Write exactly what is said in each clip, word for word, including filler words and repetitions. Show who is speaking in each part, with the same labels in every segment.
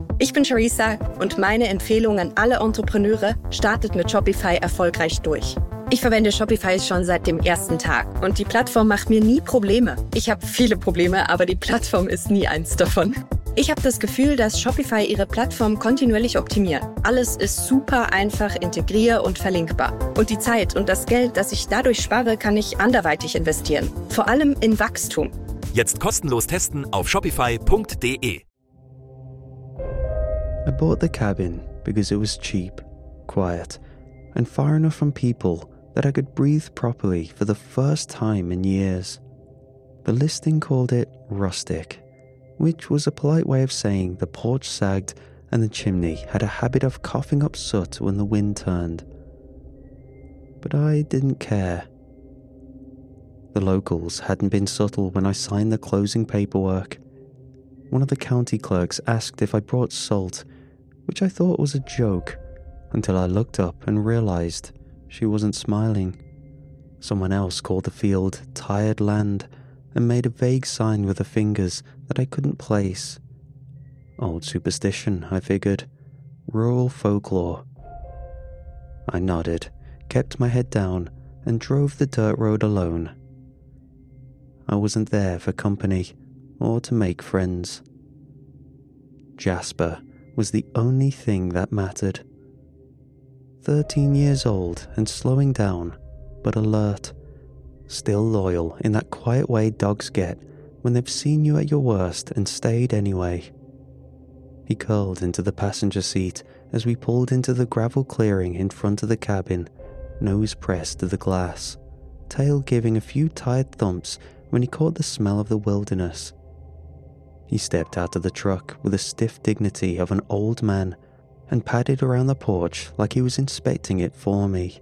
Speaker 1: Ich bin Charissa und meine Empfehlung an alle Entrepreneure: startet mit Shopify erfolgreich durch. Ich verwende Shopify schon seit dem ersten Tag und die Plattform macht mir nie Probleme. Ich habe viele Probleme, aber die Plattform ist nie eins davon. Ich habe das Gefühl, dass Shopify ihre Plattform kontinuierlich optimiert. Alles ist super einfach integrier- und verlinkbar. Und die Zeit und das Geld, das ich dadurch spare, kann ich anderweitig investieren. Vor allem in Wachstum.
Speaker 2: Jetzt kostenlos testen auf shopify punkt de.
Speaker 3: I bought the cabin because it was cheap, quiet, and far enough from people that I could breathe properly for the first time in years. The listing called it rustic, which was a polite way of saying the porch sagged and the chimney had a habit of coughing up soot when the wind turned. But I didn't care. The locals hadn't been subtle when I signed the closing paperwork. One of the county clerks asked if I brought salt, which I thought was a joke, until I looked up and realized she wasn't smiling. Someone else called the field tired land and made a vague sign with the fingers that I couldn't place. Old superstition, I figured. Rural folklore. I nodded, kept my head down, and drove the dirt road alone. I wasn't there for company or to make friends. Jasper was the only thing that mattered. Thirteen years old and slowing down, but alert. Still loyal in that quiet way dogs get when they've seen you at your worst and stayed anyway. He curled into the passenger seat as we pulled into the gravel clearing in front of the cabin, nose pressed to the glass, tail giving a few tired thumps when he caught the smell of the wilderness. He stepped out of the truck with the stiff dignity of an old man and padded around the porch like he was inspecting it for me.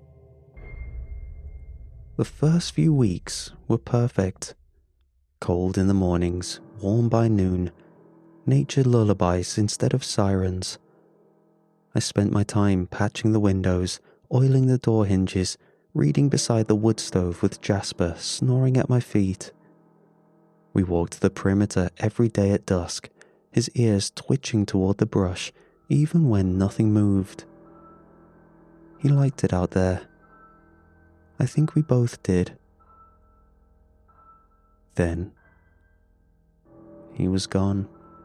Speaker 3: The first few weeks were perfect. Cold in the mornings, warm by noon, nature lullabies instead of sirens. I spent my time patching the windows, oiling the door hinges, reading beside the wood stove with Jasper snoring at my feet. We walked the perimeter every day at dusk, his ears twitching toward the brush, even when nothing moved. He liked it out there. I think we both did. Then, he was gone.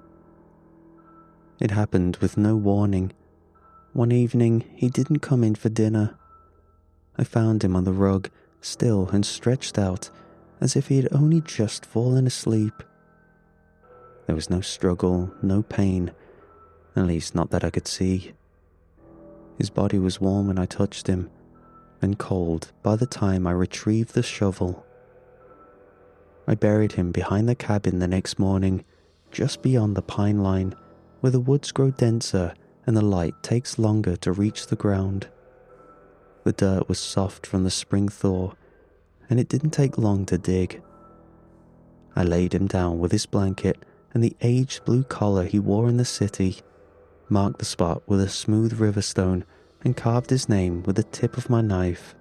Speaker 3: It happened with no warning. One evening, he didn't come in for dinner. I found him on the rug, still and stretched out, as if he had only just fallen asleep. There was no struggle, no pain, at least not that I could see. His body was warm when I touched him, and cold by the time I retrieved the shovel. I buried him behind the cabin the next morning, just beyond the pine line, where the woods grow denser and the light takes longer to reach the ground. The dirt was soft from the spring thaw, and it didn't take long to dig. I laid him down with his blanket and the aged blue collar he wore in the city, marked the spot with a smooth river stone, and carved his name with the tip of my knife.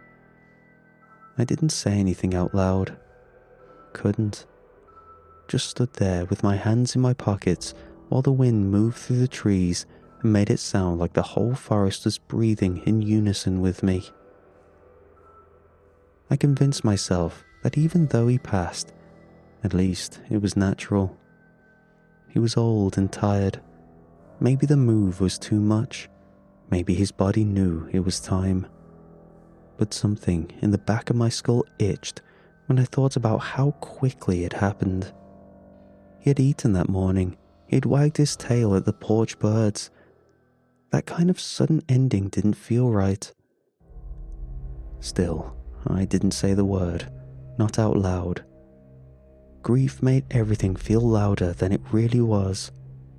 Speaker 3: I didn't say anything out loud. Couldn't. Just stood there with my hands in my pockets while the wind moved through the trees and made it sound like the whole forest was breathing in unison with me. I convinced myself that even though he passed, at least it was natural. He was old and tired. Maybe the move was too much. Maybe his body knew it was time. But something in the back of my skull itched when I thought about how quickly it happened. He had eaten that morning. He had wagged his tail at the porch birds. That kind of sudden ending didn't feel right. Still, I didn't say the word, not out loud. Grief made everything feel louder than it really was.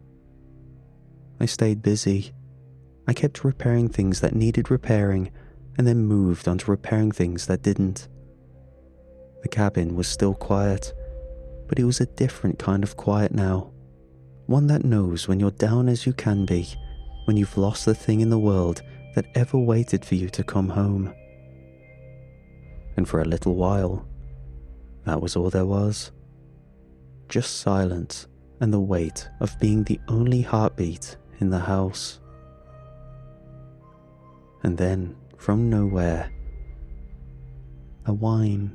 Speaker 3: I stayed busy. I kept repairing things that needed repairing, and then moved on to repairing things that didn't. The cabin was still quiet, but it was a different kind of quiet now. One that knows when you're down as you can be, when you've lost the thing in the world that ever waited for you to come home. And for a little while, that was all there was. Just silence and the weight of being the only heartbeat in the house. And then, from nowhere, a whine.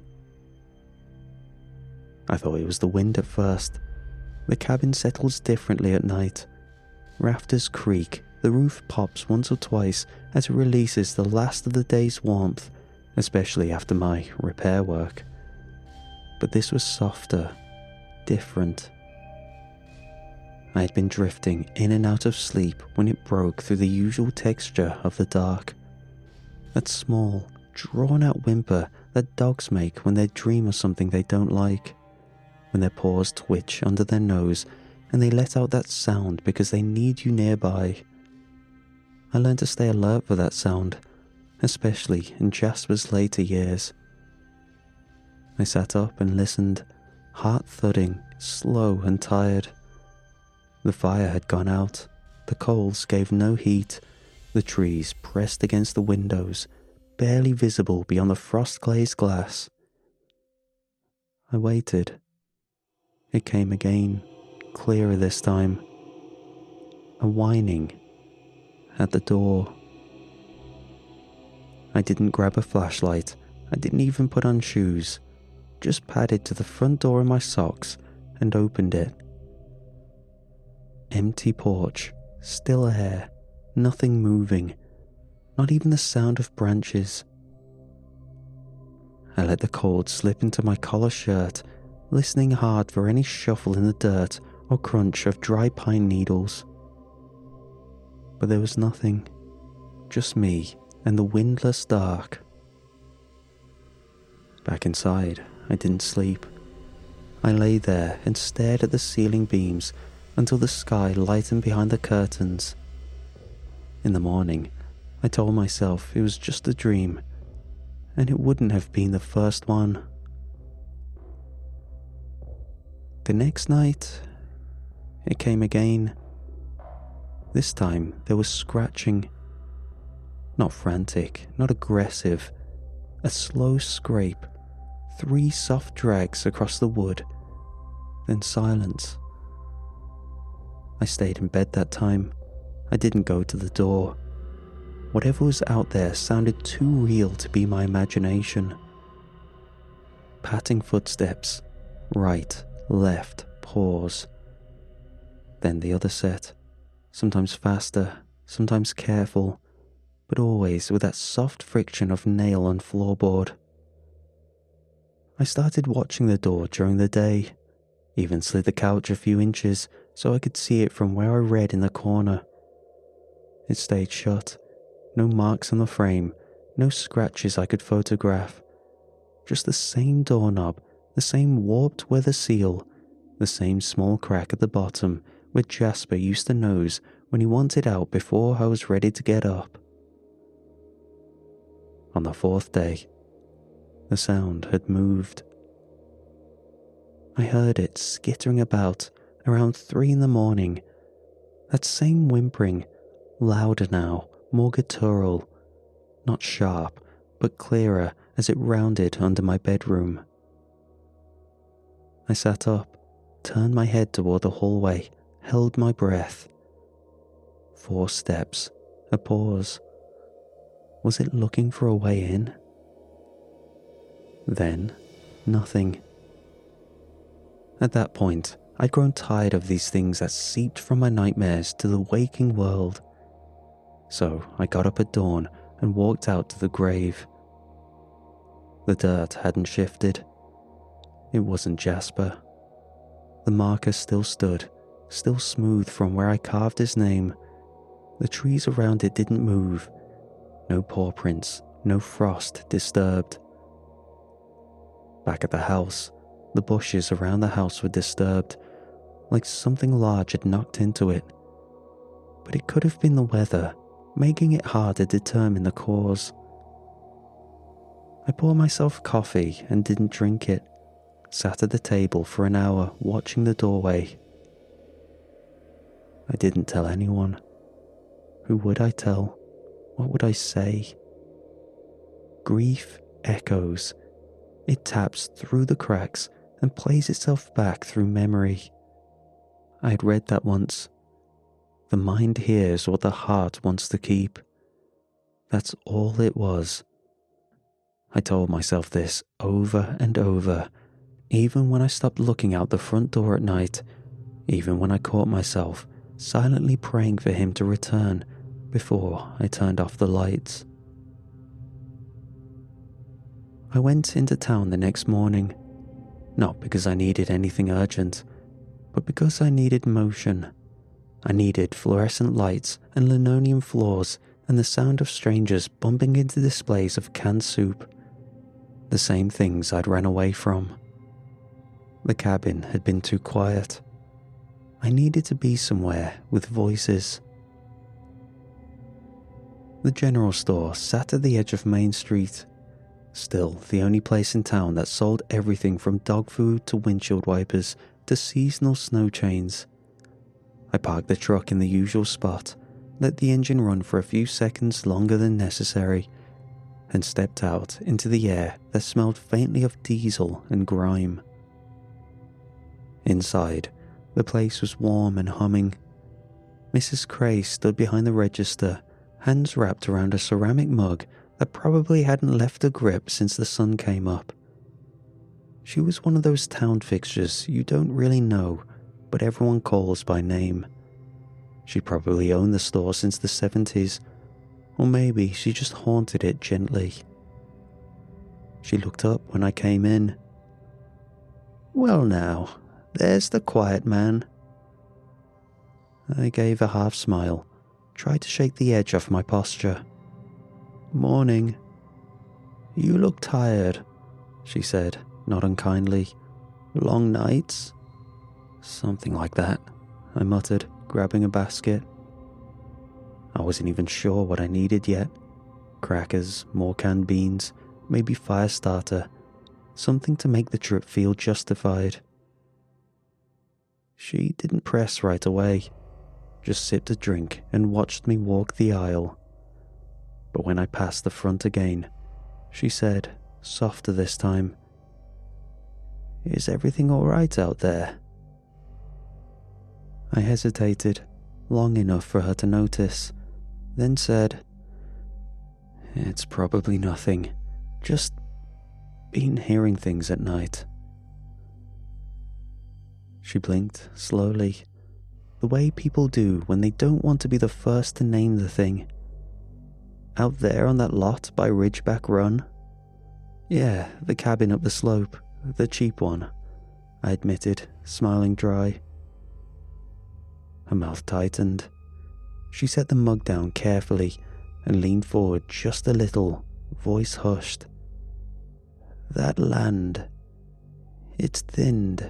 Speaker 3: I thought it was the wind at first. The cabin settles differently at night. Rafters creak, the roof pops once or twice as it releases the last of the day's warmth, especially after my repair work. But this was softer, different. I had been drifting in and out of sleep when it broke through the usual texture of the dark. That small, drawn-out whimper that dogs make when they dream of something they don't like, when their paws twitch under their nose and they let out that sound because they need you nearby. I learned to stay alert for that sound, especially in Jasper's later years. I sat up and listened, heart thudding, slow and tired. The fire had gone out, the coals gave no heat, the trees pressed against the windows, barely visible beyond the frost-glazed glass. I waited. It came again, clearer this time. A whining at the door. I didn't grab a flashlight. I didn't even put on shoes. Just padded to the front door in my socks and opened it. Empty porch, still air, nothing moving, not even the sound of branches. I let the cord slip into my collar shirt, listening hard for any shuffle in the dirt or crunch of dry pine needles. But there was nothing, just me and the windless dark. Back inside, I didn't sleep. I lay there and stared at the ceiling beams until the sky lightened behind the curtains. In the morning, I told myself it was just a dream, and it wouldn't have been the first one. The next night, it came again. This time, there was scratching. Not frantic, not aggressive. A slow scrape, three soft drags across the wood, then silence. I stayed in bed that time. I didn't go to the door. Whatever was out there sounded too real to be my imagination. Patting footsteps, right, left, pause. Then the other set, sometimes faster, sometimes careful, but always with that soft friction of nail on floorboard. I started watching the door during the day, even slid the couch a few inches so I could see it from where I read in the corner. It stayed shut, no marks on the frame, no scratches I could photograph, just the same doorknob, the same warped weather seal, the same small crack at the bottom where Jasper used to nose when he wanted out before I was ready to get up. On the fourth day, the sound had moved. I heard it skittering about around three in the morning. That same whimpering, louder now, more guttural, not sharp, but clearer as it rounded under my bedroom. I sat up, turned my head toward the hallway, held my breath. Four steps, a pause. Was it looking for a way in? Then, nothing. At that point, I'd grown tired of these things that seeped from my nightmares to the waking world. So I got up at dawn and walked out to the grave. The dirt hadn't shifted. It wasn't Jasper. The marker still stood, still smooth from where I carved his name. The trees around it didn't move. No paw prints, no frost disturbed. Back at the house, the bushes around the house were disturbed, like something large had knocked into it. But it could have been the weather, making it hard to determine the cause. I poured myself coffee and didn't drink it, sat at the table for an hour watching the doorway. I didn't tell anyone. Who would I tell? What would I say? Grief echoes. It taps through the cracks and plays itself back through memory. I had read that once. The mind hears what the heart wants to keep. That's all it was. I told myself this over and over, even when I stopped looking out the front door at night, even when I caught myself silently praying for him to return before I turned off the lights. I went into town the next morning, not because I needed anything urgent, but because I needed motion. I needed fluorescent lights and linoleum floors and the sound of strangers bumping into displays of canned soup. The same things I'd ran away from. The cabin had been too quiet. I needed to be somewhere with voices. The general store sat at the edge of Main Street, still the only place in town that sold everything from dog food to windshield wipers to seasonal snow chains. I parked the truck in the usual spot, let the engine run for a few seconds longer than necessary, and stepped out into the air that smelled faintly of diesel and grime. Inside, the place was warm and humming. Missus Cray stood behind the register, hands wrapped around a ceramic mug that probably hadn't left her grip since the sun came up. She was one of those town fixtures you don't really know, but everyone calls by name. She probably owned the store since the seventies, or maybe she just haunted it gently. She looked up when I came in. "Well now, there's the quiet man." I gave a half smile, tried to shake the edge off my posture. "Morning." "You look tired," she said, not unkindly. "Long nights?" "Something like that," I muttered, grabbing a basket. I wasn't even sure what I needed yet. Crackers, more canned beans, maybe fire starter, something to make the trip feel justified. She didn't press right away, just sipped a drink and watched me walk the aisle. But when I passed the front again, she said, softer this time, "Is everything all right out there?" I hesitated, long enough for her to notice, then said, "It's probably nothing, just been hearing things at night." She blinked slowly, the way people do when they don't want to be the first to name the thing. "Out there on that lot by Ridgeback Run?" "Yeah, the cabin up the slope, the cheap one," I admitted, smiling dry. Her mouth tightened. She set the mug down carefully and leaned forward just a little, voice hushed. "That land, it's thinned."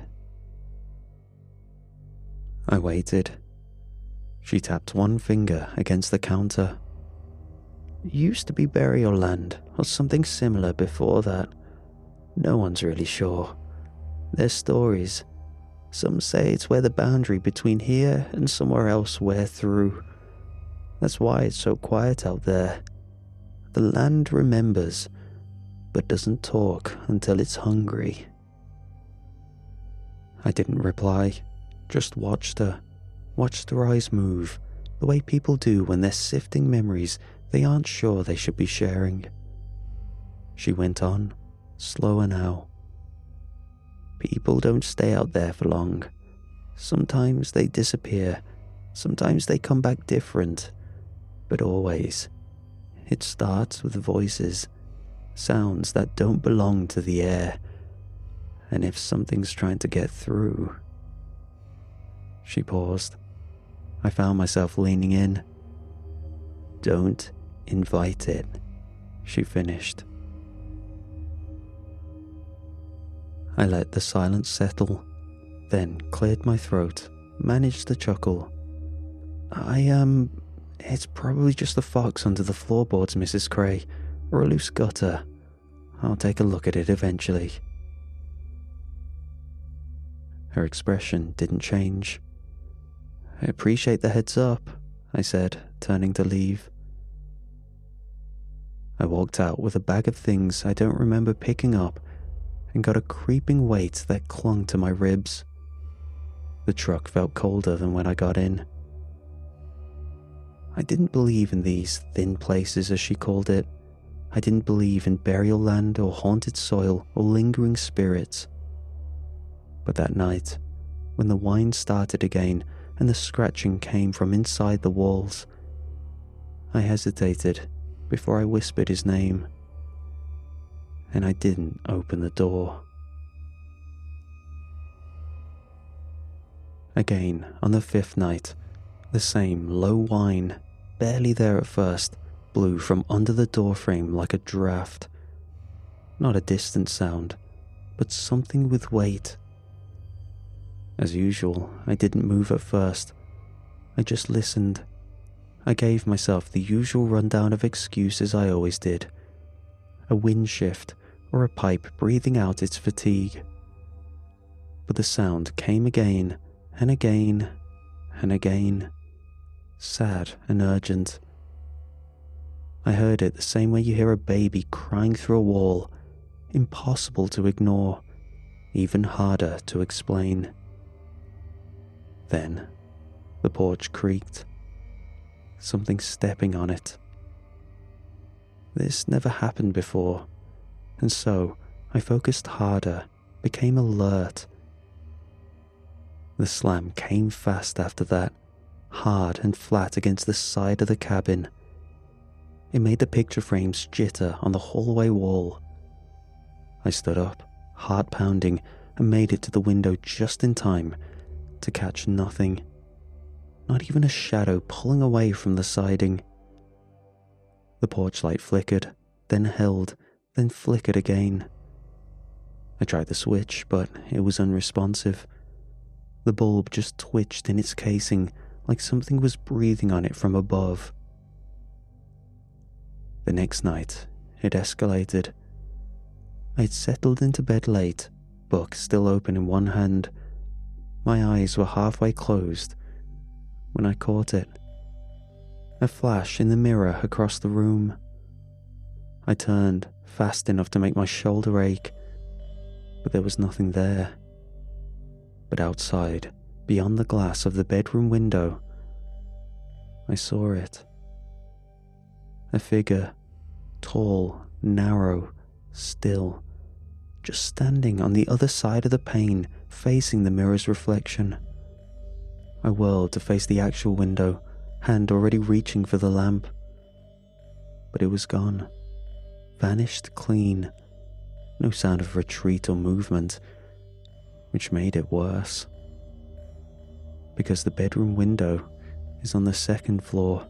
Speaker 3: I waited. She tapped one finger against the counter. "It used to be burial land or something similar before that. No one's really sure. There's stories. Some say it's where the boundary between here and somewhere else wear through. That's why it's so quiet out there. The land remembers, but doesn't talk until it's hungry." I didn't reply, just watched her, watched her eyes move, the way people do when they're sifting memories they aren't sure they should be sharing. She went on, slower now. "People don't stay out there for long. Sometimes they disappear, sometimes they come back different, but always, it starts with voices, sounds that don't belong to the air, and if something's trying to get through..." She paused. I found myself leaning in. "Don't invite it," she finished. I let the silence settle, then cleared my throat, managed to chuckle. I, um, it's probably just a fox under the floorboards, Missus Cray, or a loose gutter. I'll take a look at it eventually." Her expression didn't change. "I appreciate the heads up," I said, turning to leave. I walked out with a bag of things I don't remember picking up and got a creeping weight that clung to my ribs. The truck felt colder than when I got in. I didn't believe in these thin places, as she called it. I didn't believe in burial land or haunted soil or lingering spirits. But that night, when the whine started again and the scratching came from inside the walls, I hesitated before I whispered his name, and I didn't open the door. Again, on the fifth night, the same low whine, barely there at first, blew from under the doorframe like a draft. Not a distant sound, but something with weight. As usual, I didn't move at first. I just listened. I gave myself the usual rundown of excuses I always did. A wind shift, or a pipe breathing out its fatigue. But the sound came again, and again, and again. Sad and urgent. I heard it the same way you hear a baby crying through a wall. Impossible to ignore, even harder to explain. Then, the porch creaked. Something stepping on it. This never happened before, and so I focused harder, became alert. The slam came fast after that, hard and flat against the side of the cabin. It made the picture frames jitter on the hallway wall. I stood up, heart pounding, and made it to the window just in time to catch nothing. Not even a shadow pulling away from the siding. The porch light flickered, then held, then flickered again. I tried the switch, but it was unresponsive. The bulb just twitched in its casing like something was breathing on it from above. The next night, it escalated. I had settled into bed late, book still open in one hand. My eyes were halfway closed when I caught it. A flash in the mirror across the room. I turned fast enough to make my shoulder ache, but there was nothing there. But outside, beyond the glass of the bedroom window, I saw it. A figure, tall, narrow, still, just standing on the other side of the pane, facing the mirror's reflection. I whirled to face the actual window, hand already reaching for the lamp. But it was gone, vanished clean, no sound of retreat or movement, which made it worse. Because the bedroom window is on the second floor.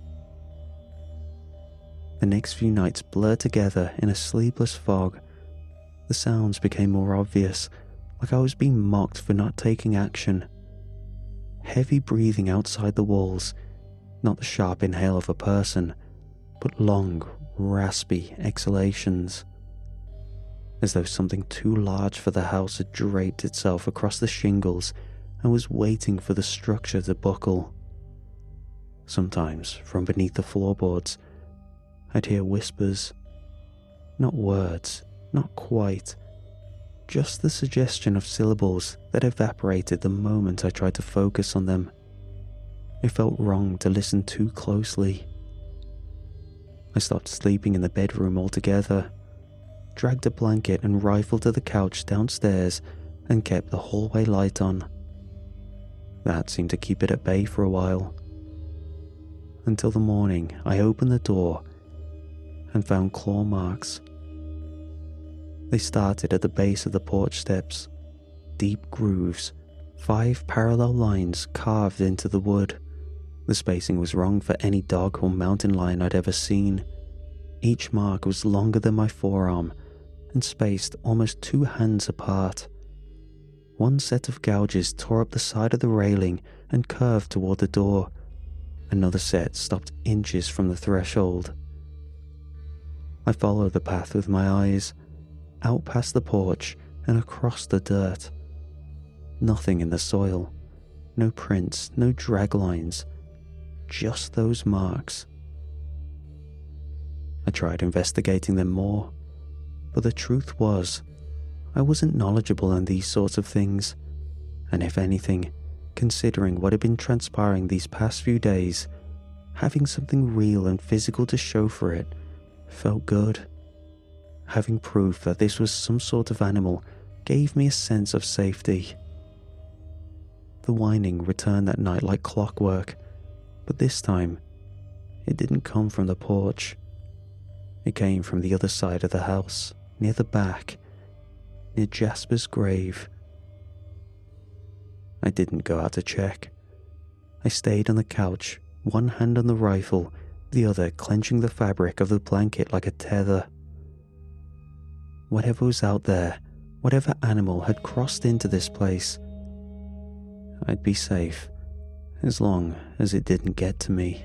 Speaker 3: The next few nights blurred together in a sleepless fog. The sounds became more obvious, like I was being mocked for not taking action. Heavy breathing outside the walls, not the sharp inhale of a person, but long, raspy exhalations. As though something too large for the house had draped itself across the shingles and was waiting for the structure to buckle. Sometimes, from beneath the floorboards, I'd hear whispers. Not words, not quite. Just the suggestion of syllables that evaporated the moment I tried to focus on them. It felt wrong to listen too closely. I stopped sleeping in the bedroom altogether, dragged a blanket and rifle to the couch downstairs, and kept the hallway light on. That seemed to keep it at bay for a while. Until the morning, I opened the door and found claw marks. They started at the base of the porch steps, deep grooves, five parallel lines carved into the wood. The spacing was wrong for any dog or mountain lion I'd ever seen. Each mark was longer than my forearm and spaced almost two hands apart. One set of gouges tore up the side of the railing and curved toward the door. Another set stopped inches from the threshold. I followed the path with my eyes, out past the porch and across the dirt. Nothing in the soil, no prints, no drag lines, just those marks. I tried investigating them more, but the truth was, I wasn't knowledgeable in these sorts of things, and if anything, Considering what had been transpiring these past few days, having something real and physical to show for it felt good. Having proof that this was some sort of animal gave me a sense of safety. The whining returned that night like clockwork, but this time, it didn't come from the porch. It came from the other side of the house, near the back, near Jasper's grave. I didn't go out to check. I stayed on the couch, one hand on the rifle, the other clenching the fabric of the blanket like a tether. Whatever was out there, whatever animal had crossed into this place, I'd be safe, as long as it didn't get to me.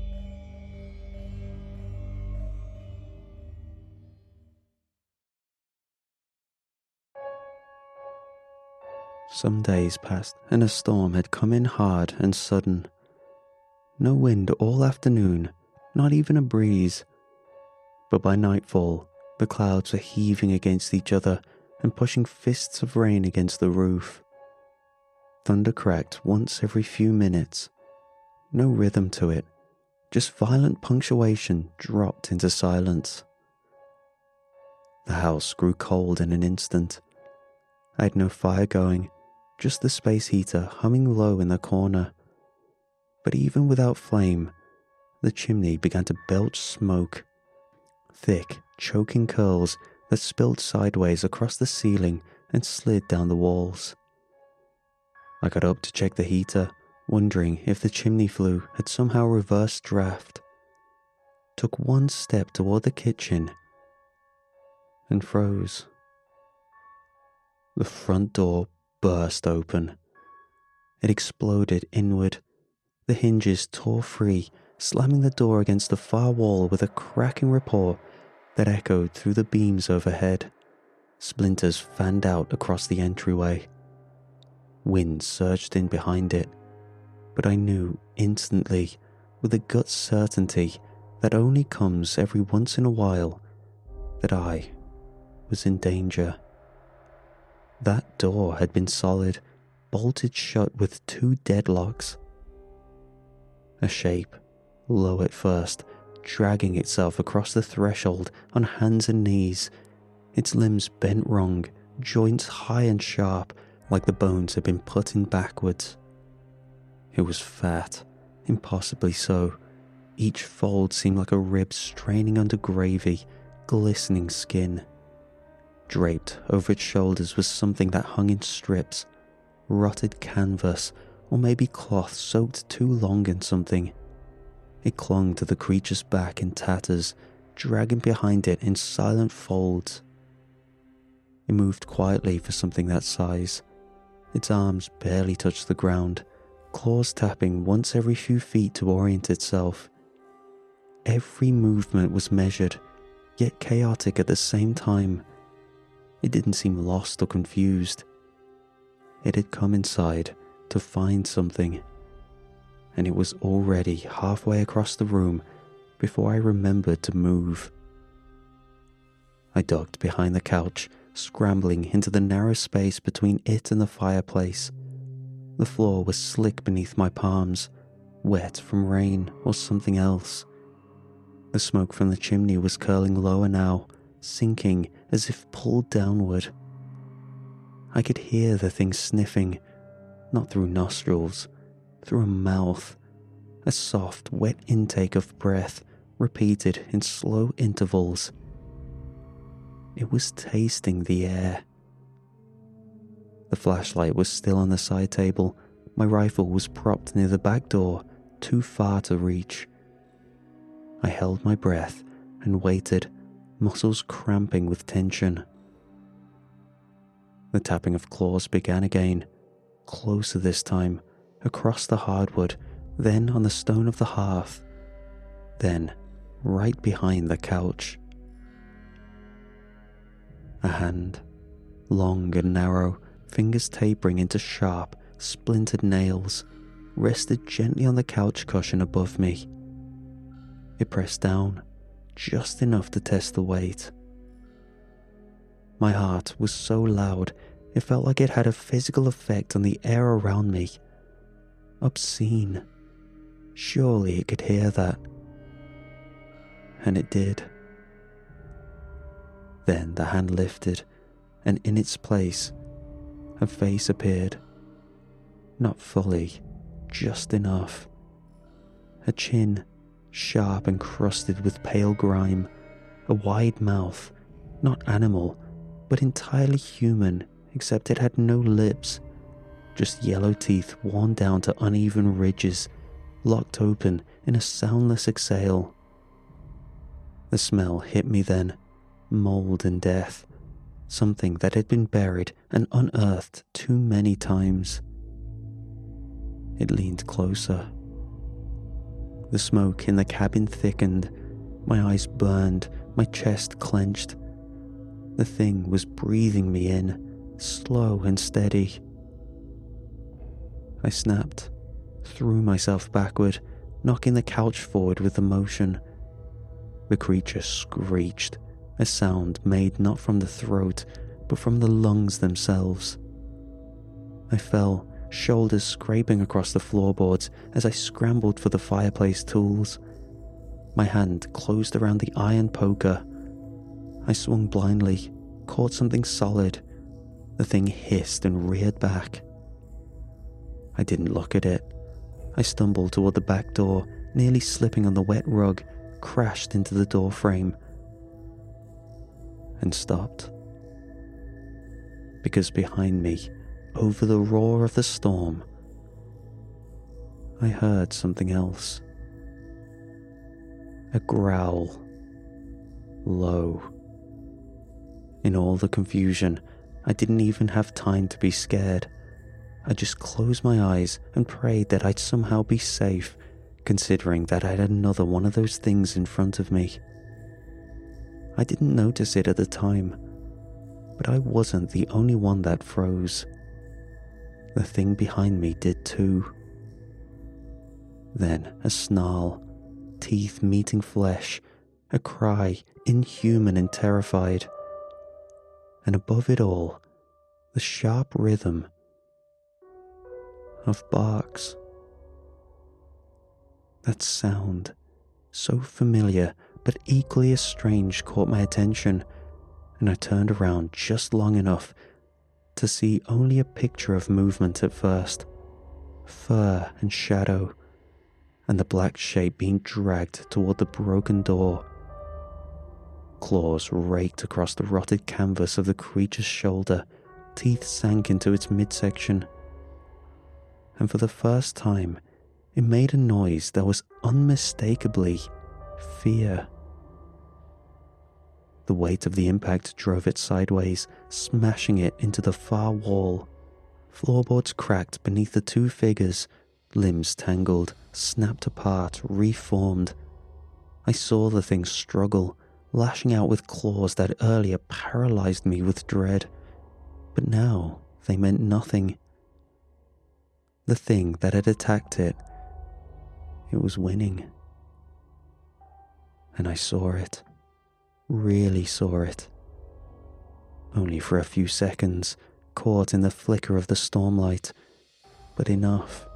Speaker 3: Some days passed, and a storm had come in hard and sudden. No wind all afternoon, not even a breeze. But by nightfall, the clouds were heaving against each other and pushing fists of rain against the roof. Thunder cracked once every few minutes. No rhythm to it, just violent punctuation dropped into silence. The house grew cold in an instant. I had no fire going, just the space heater humming low in the corner. But even without flame, the chimney began to belch smoke. Thick, choking curls that spilled sideways across the ceiling and slid down the walls. I got up to check the heater, wondering if the chimney flue had somehow reversed draft. Took one step toward the kitchen and froze. The front door burst open. It exploded inward. The hinges tore free, slamming the door against the far wall with a cracking report that echoed through the beams overhead. Splinters fanned out across the entryway. Wind surged in behind it, but I knew instantly, with a gut certainty that only comes every once in a while, that I was in danger. That door had been solid, bolted shut with two deadlocks. A shape, low at first, dragging itself across the threshold on hands and knees, its limbs bent wrong, joints high and sharp, like the bones had been put in backwards. It was fat, impossibly so. Each fold seemed like a rib straining under gravy, glistening skin. Draped over its shoulders was something that hung in strips, rotted canvas, or maybe cloth soaked too long in something. It clung to the creature's back in tatters, dragging behind it in silent folds. It moved quietly for something that size. Its arms barely touched the ground, claws tapping once every few feet to orient itself. Every movement was measured, yet chaotic at the same time. It didn't seem lost or confused. It had come inside to find something, and it was already halfway across the room before I remembered to move. I ducked behind the couch, scrambling into the narrow space between it and the fireplace. The floor was slick beneath my palms, wet from rain or something else. The smoke from the chimney was curling lower now, sinking as if pulled downward. I could hear the thing sniffing, not through nostrils, through a mouth, a soft, wet intake of breath, repeated in slow intervals. It was tasting the air. The flashlight was still on the side table. My rifle was propped near the back door, too far to reach. I held my breath and waited, muscles cramping with tension. The tapping of claws began again, closer this time, across the hardwood, then on the stone of the hearth, then right behind the couch. A hand, long and narrow, fingers tapering into sharp, splintered nails, rested gently on the couch cushion above me. It pressed down, just enough to test the weight. My heart was so loud, it felt like it had a physical effect on the air around me. obscene. Surely it could hear that. And it did. Then the hand lifted, and in its place, a face appeared. Not fully, just enough. A chin, sharp and crusted with pale grime, a wide mouth, not animal, but entirely human, except it had no lips, just yellow teeth worn down to uneven ridges, locked open in a soundless exhale. The smell hit me then, mold and death, something that had been buried and unearthed too many times. It leaned closer. The smoke in the cabin thickened, my eyes burned, my chest clenched. The thing was breathing me in, slow and steady. I snapped, threw myself backward, knocking the couch forward with the motion. The creature screeched, a sound made not from the throat, but from the lungs themselves. I fell, shoulders scraping across the floorboards as I scrambled for the fireplace tools. My hand closed around the iron poker. I swung blindly, caught something solid. The thing hissed and reared back. I didn't look at it. I stumbled toward the back door, nearly slipping on the wet rug, crashed into the door frame, and stopped. Because behind me, over the roar of the storm, I heard something else. A growl. Low. In all the confusion, I didn't even have time to be scared. I just closed my eyes and prayed that I'd somehow be safe, considering that I had another one of those things in front of me. I didn't notice it at the time, but I wasn't the only one that froze. The thing behind me did too. Then a snarl, teeth meeting flesh, a cry, inhuman and terrified. And above it all, the sharp rhythm of barks. That sound, so familiar but equally as strange, caught my attention, and I turned around just long enough to see only a picture of movement at first, fur and shadow, and the black shape being dragged toward the broken door. Claws raked across the rotted canvas of the creature's shoulder, teeth sank into its midsection, and for the first time, it made a noise that was unmistakably fear. The weight of the impact drove it sideways, smashing it into the far wall. Floorboards cracked beneath the two figures, limbs tangled, snapped apart, reformed. I saw the thing struggle, lashing out with claws that earlier paralyzed me with dread, but now they meant nothing. The thing that had attacked it, it was winning. And I saw it, really saw it. Only for a few seconds, caught in the flicker of the stormlight, but enough.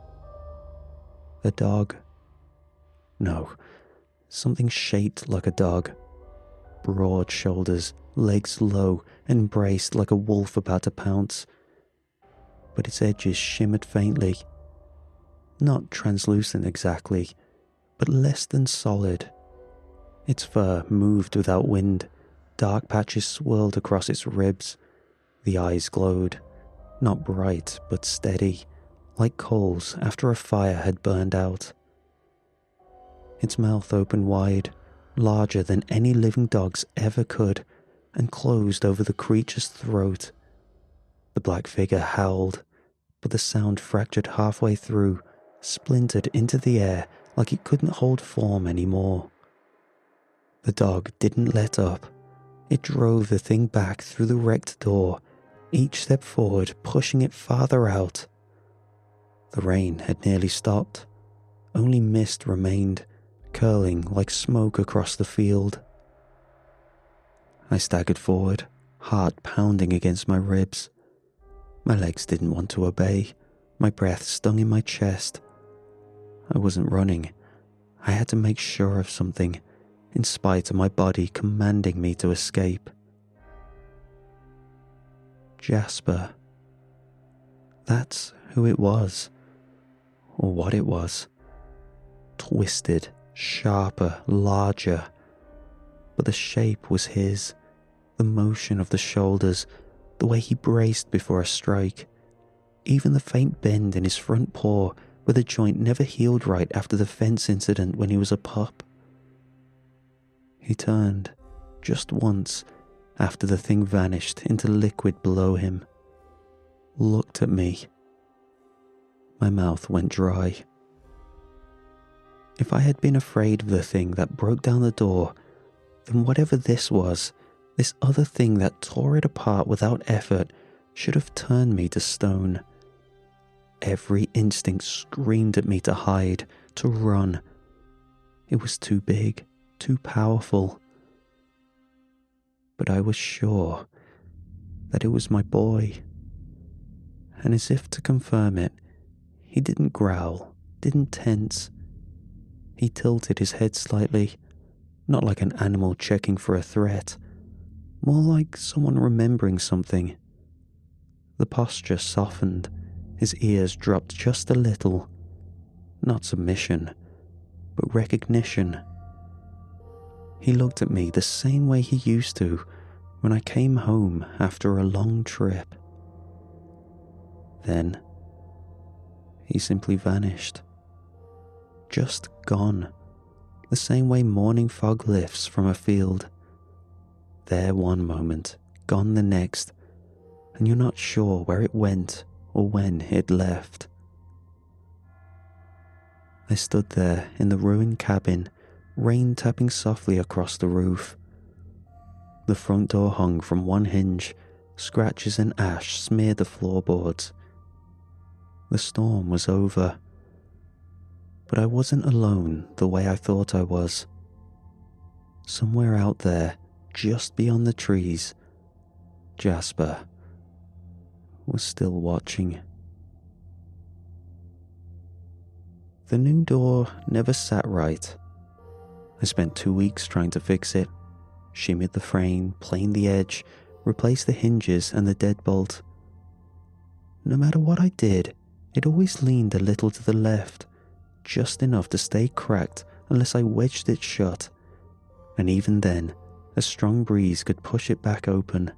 Speaker 3: A dog. No, something shaped like a dog. Broad shoulders, legs low, and braced like a wolf about to pounce. But its edges shimmered faintly. Not translucent exactly, but less than solid. Its fur moved without wind. Dark patches swirled across its ribs. The eyes glowed, not bright but steady, like coals after a fire had burned out. Its mouth opened wide, larger than any living dog's ever could, and closed over the creature's throat. The black figure howled, but the sound fractured halfway through, splintered into the air like it couldn't hold form anymore. The dog didn't let up. It drove the thing back through the wrecked door, each step forward pushing it farther out. The rain had nearly stopped. Only mist remained, curling like smoke across the field. I staggered forward, heart pounding against my ribs. My legs didn't want to obey. My breath stung in my chest. I wasn't running. I had to make sure of something, in spite of my body commanding me to escape. Jasper. That's who it was, or what it was. Twisted, sharper, larger. But the shape was his, the motion of the shoulders, the way he braced before a strike. Even the faint bend in his front paw where the joint never healed right after the fence incident when he was a pup. He turned, just once, after the thing vanished into liquid below him. Looked at me. My mouth went dry. If I had been afraid of the thing that broke down the door, then whatever this was, this other thing that tore it apart without effort, should have turned me to stone. Every instinct screamed at me to hide, to run. It was too big, too powerful. But I was sure that it was my boy. And as if to confirm it, he didn't growl, didn't tense. He tilted his head slightly, not like an animal checking for a threat, more like someone remembering something. The posture softened, his ears dropped just a little. Not submission, but recognition. He looked at me the same way he used to when I came home after a long trip. Then, he simply vanished. Just gone, the same way morning fog lifts from a field. There one moment, gone the next, and you're not sure where it went or when it left. I stood there in the ruined cabin, rain tapping softly across the roof. The front door hung from one hinge, scratches and ash smeared the floorboards. The storm was over, but I wasn't alone the way I thought I was. Somewhere out there, just beyond the trees, Jasper was still watching. The new door never sat right. I spent two weeks trying to fix it, shimmied the frame, planed the edge, replaced the hinges and the deadbolt. No matter what I did, it always leaned a little to the left, just enough to stay cracked unless I wedged it shut, and even then, a strong breeze could push it back open.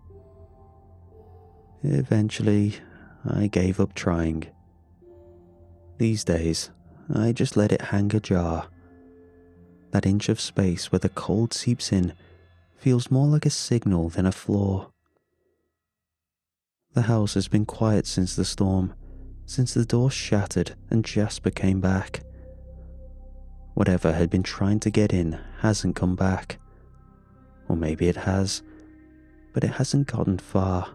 Speaker 3: Eventually, I gave up trying. These days, I just let it hang ajar. That inch of space where the cold seeps in feels more like a signal than a flaw. The house has been quiet since the storm, since the door shattered and Jasper came back. Whatever had been trying to get in hasn't come back. Or maybe it has, but it hasn't gotten far.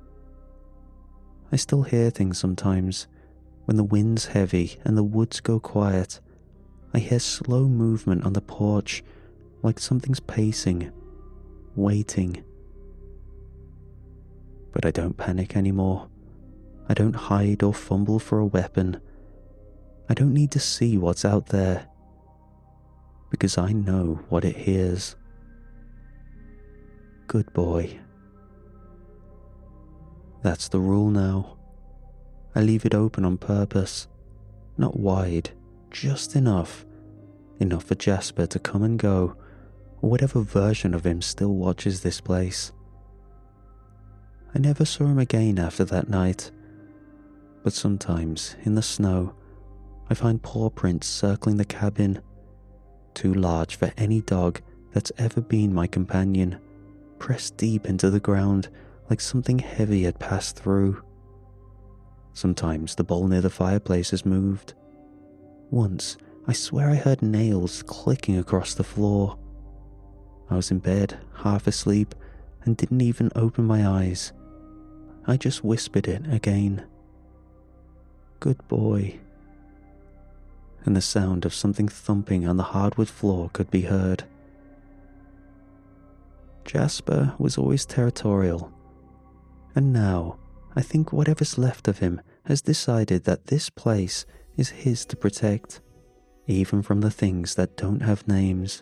Speaker 3: I still hear things sometimes. When the wind's heavy and the woods go quiet, I hear slow movement on the porch, like something's pacing, waiting. But I don't panic anymore. I don't hide or fumble for a weapon. I don't need to see what's out there, because I know what it hears. Good boy. That's the rule now. I leave it open on purpose, not wide, just enough, enough for Jasper to come and go, or whatever version of him still watches this place. I never saw him again after that night, but sometimes, in the snow, I find paw prints circling the cabin, too large for any dog that's ever been my companion, pressed deep into the ground like something heavy had passed through. Sometimes the bowl near the fireplace has moved. Once, I swear I heard nails clicking across the floor. I was in bed, half asleep, and didn't even open my eyes. I just whispered it again. Good boy. And the sound of something thumping on the hardwood floor could be heard. Jasper was always territorial, and now I think whatever's left of him has decided that this place is his to protect, even from the things that don't have names.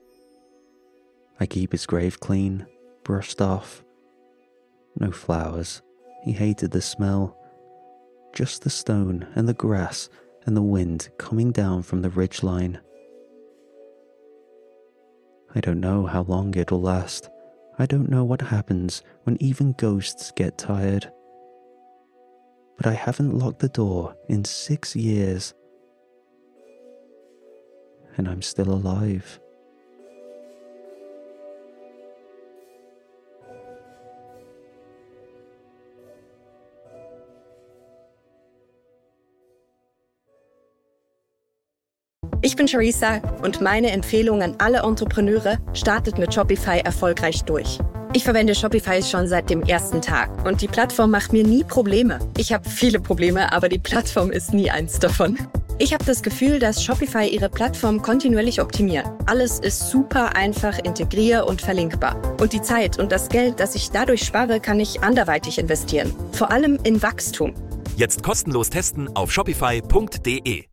Speaker 3: I keep his grave clean, brushed off. No flowers, he hated the smell. Just the stone and the grass and the wind coming down from the ridgeline. I don't know how long it'll last. I don't know what happens when even ghosts get tired. But I haven't locked the door in six years. And I'm still alive.
Speaker 1: Ich bin Charissa und meine Empfehlung an alle Entrepreneure: startet mit Shopify erfolgreich durch. Ich verwende Shopify schon seit dem ersten Tag und die Plattform macht mir nie Probleme. Ich habe viele Probleme, aber die Plattform ist nie eins davon. Ich habe das Gefühl, dass Shopify ihre Plattform kontinuierlich optimiert. Alles ist super einfach, integrier- und verlinkbar. Und die Zeit und das Geld, das ich dadurch spare, kann ich anderweitig investieren. Vor allem in Wachstum.
Speaker 2: Jetzt kostenlos testen auf shopify punkt de.